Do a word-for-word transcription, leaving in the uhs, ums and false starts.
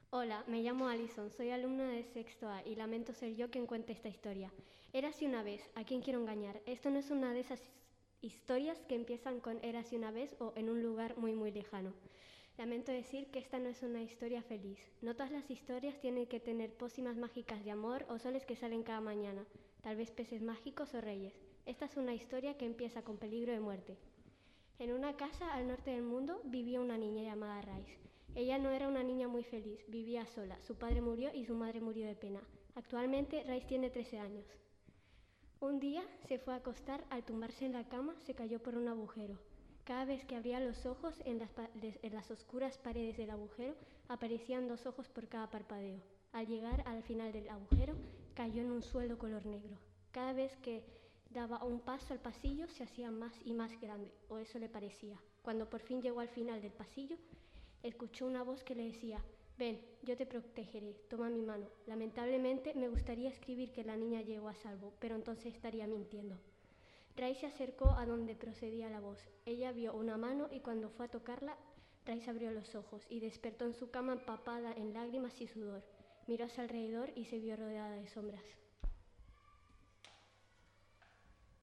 Hola, me llamo Alison, soy alumna de sexto A y lamento ser yo quien cuente esta historia. Érase una vez, ¿a quién quiero engañar? Esto no es una de esas historias que empiezan con érase una vez o en un lugar muy muy lejano. Lamento decir que esta no es una historia feliz. No todas las historias tienen que tener pócimas mágicas de amor o soles que salen cada mañana, tal vez peces mágicos o reyes. Esta es una historia que empieza con peligro de muerte. En una casa al norte del mundo vivía una niña llamada Rice. Ella no era una niña muy feliz, vivía sola. Su padre murió y su madre murió de pena. Actualmente Rice tiene trece años. Un día se fue a acostar, al tumbarse en la cama se cayó por un agujero. Cada vez que abría los ojos, en las, en las oscuras paredes del agujero aparecían dos ojos por cada parpadeo. Al llegar al final del agujero, cayó en un suelo color negro. Cada vez que daba un paso al pasillo se hacía más y más grande, o eso le parecía. Cuando por fin llegó al final del pasillo, escuchó una voz que le decía: «Ven, yo te protegeré, toma mi mano». Lamentablemente me gustaría escribir que la niña llegó a salvo, pero entonces estaría mintiendo. Ray se acercó a donde procedía la voz. Ella vio una mano y cuando fue a tocarla, Ray abrió los ojos y despertó en su cama empapada en lágrimas y sudor. Miró a su alrededor y se vio rodeada de sombras.